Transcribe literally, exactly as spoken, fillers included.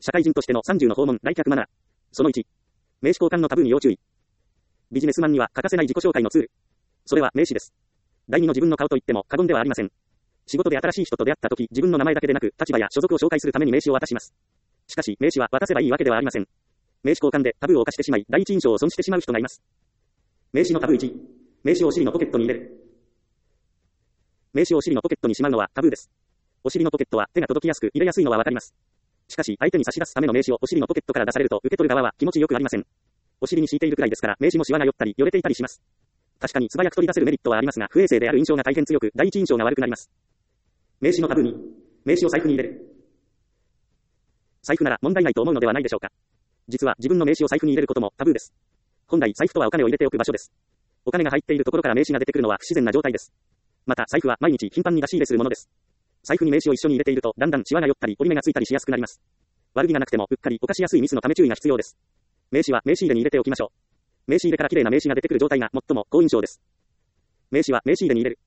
社会人としてのさんじゅうの訪問、来客マナー。そのいち。名刺交換のタブーに要注意。ビジネスマンには欠かせない自己紹介のツール。それは名刺です。第二の自分の顔と言っても過言ではありません。仕事で新しい人と出会った時、自分の名前だけでなく、立場や所属を紹介するために名刺を渡します。しかし、名刺は渡せばいいわけではありません。名刺交換でタブーを犯してしまい、第一印象を損してしまう人がいます。名刺のタブーいち。名刺をお尻のポケットに入れる。名刺をお尻のポケットにしまうのはタブーです。お尻のポケットは手が届きやすく入れやすいのはわかります。しかし、相手に差し出すための名刺をお尻のポケットから出されると、受け取る側は気持ちよくありません。お尻に敷いているくらいですから、名刺もシワが寄ったり、よれていたりします。確かに素早く取り出せるメリットはありますが、不衛生である印象が大変強く、第一印象が悪くなります。名刺のタブーに、名刺を財布に入れる。財布なら問題ないと思うのではないでしょうか。実は自分の名刺を財布に入れることもタブーです。本来財布とはお金を入れておく場所です。お金が入っているところから名刺が出てくるのは不自然な状態です。また財布は毎日頻繁に出し入れするものです。財布に名刺を一緒に入れていると、だんだんシワが寄ったり折り目がついたりしやすくなります。悪気がなくてもうっかり犯しやすいミスのため注意が必要です。名刺は名刺入れに入れておきましょう。名刺入れから綺麗な名刺が出てくる状態が最も好印象です。名刺は名刺入れに入れる。